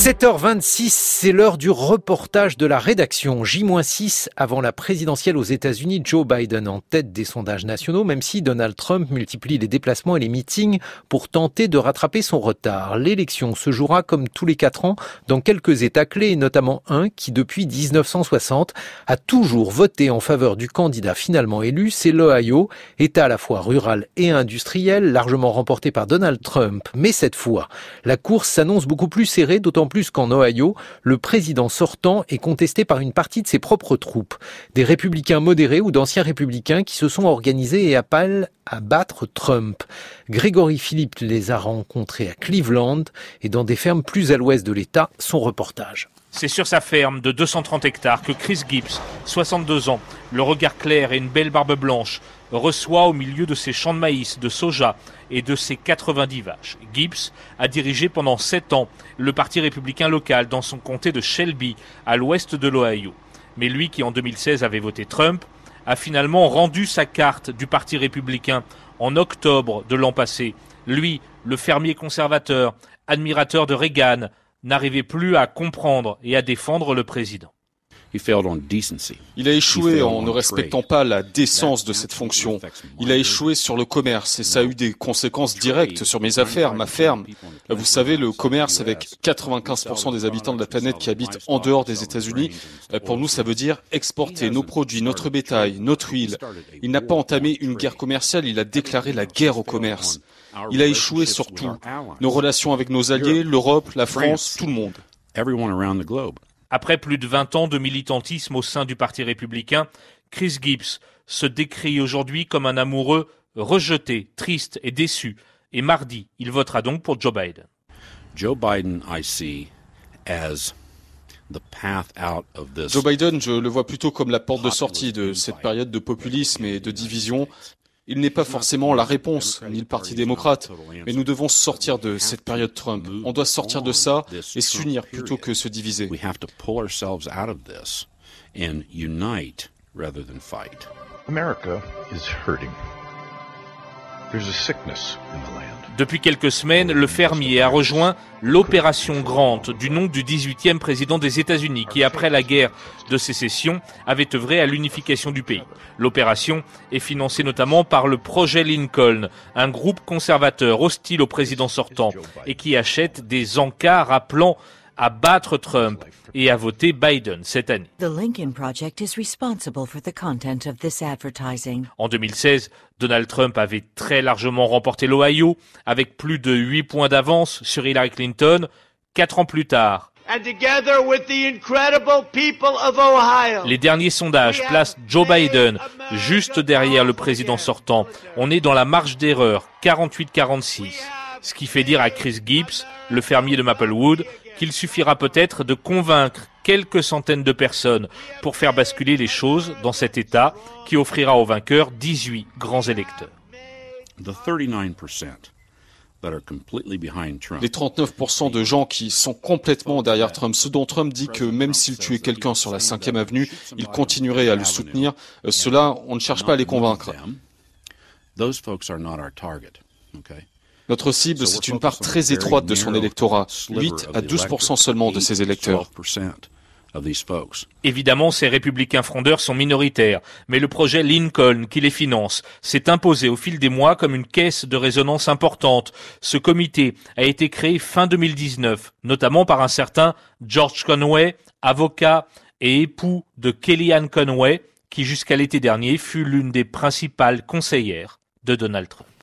7h26, c'est l'heure du reportage de la rédaction. J-6 avant la présidentielle aux États-Unis, Joe Biden en tête des sondages nationaux, même si Donald Trump multiplie les déplacements et les meetings pour tenter de rattraper son retard. L'élection se jouera comme tous les 4 ans dans quelques États clés, et notamment un qui, depuis 1960, a toujours voté en faveur du candidat finalement élu, c'est l'Ohio, État à la fois rural et industriel, largement remporté par Donald Trump. Mais cette fois, la course s'annonce beaucoup plus serrée, d'autant plus qu'en Ohio, le président sortant est contesté par une partie de ses propres troupes. Des républicains modérés ou d'anciens républicains qui se sont organisés et appellent à battre Trump. Grégory Philippe les a rencontrés à Cleveland et dans des fermes plus à l'ouest de l'État. Son reportage. C'est sur sa ferme de 230 hectares que Chris Gibbs, 62 ans, le regard clair et une belle barbe blanche, reçoit au milieu de ses champs de maïs, de soja et de ses 90 vaches. Gibbs a dirigé pendant 7 ans le parti républicain local dans son comté de Shelby, à l'ouest de l'Ohio. Mais lui, qui en 2016 avait voté Trump, a finalement rendu sa carte du parti républicain en octobre de l'an passé. Lui, le fermier conservateur, admirateur de Reagan, n'arrivait plus à comprendre et à défendre le président. Il a échoué en ne respectant pas la décence de cette fonction. Il a échoué sur le commerce et ça a eu des conséquences directes sur mes affaires, ma ferme. Vous savez, le commerce avec 95% des habitants de la planète qui habitent en dehors des États-Unis, pour nous ça veut dire exporter nos produits, notre bétail, notre huile. Il n'a pas entamé une guerre commerciale, il a déclaré la guerre au commerce. Il a échoué sur tout. Nos relations avec nos alliés, l'Europe, la France, tout le monde. Après plus de 20 ans de militantisme au sein du Parti républicain, Chris Gibbs se décrit aujourd'hui comme un amoureux rejeté, triste et déçu. Et mardi, il votera donc pour Joe Biden. Joe Biden, je le vois plutôt comme la porte de sortie de cette période de populisme et de division. Il n'est pas forcément la réponse, ni le Parti démocrate, mais nous devons sortir de cette période Trump. On doit sortir de ça et s'unir plutôt que se diviser. America is hurting. There's a sickness in the land. Depuis quelques semaines, le fermier a rejoint l'opération Grant, du nom du 18e président des États-Unis, qui, après la guerre de sécession, avait œuvré à l'unification du pays. L'opération est financée notamment par le projet Lincoln, un groupe conservateur hostile au président sortant et qui achète des encarts appelant à battre Trump et à voter Biden cette année. The Lincoln Project is responsible for the content of this advertising. En 2016, Donald Trump avait très largement remporté l'Ohio avec plus de 8 points d'avance sur Hillary Clinton. 4 ans plus tard, les derniers sondages placent Joe Biden juste derrière le président sortant. On est dans la marge d'erreur, 48-46. Ce qui fait dire à Chris Gibbs, le fermier de Maplewood, qu'il suffira peut-être de convaincre quelques centaines de personnes pour faire basculer les choses dans cet État qui offrira au vainqueur 18 grands électeurs. Les 39% de gens qui sont complètement derrière Trump, ce dont Trump dit que même s'il tuait quelqu'un sur la 5e avenue, il continuerait à le soutenir, ceux-là, on ne cherche pas à les convaincre. Notre cible, c'est une part très étroite de son électorat, 8 à 12% seulement de ses électeurs. Évidemment, ces républicains frondeurs sont minoritaires, mais le projet Lincoln, qui les finance, s'est imposé au fil des mois comme une caisse de résonance importante. Ce comité a été créé fin 2019, notamment par un certain George Conway, avocat et époux de Kellyanne Conway, qui jusqu'à l'été dernier fut l'une des principales conseillères de Donald Trump.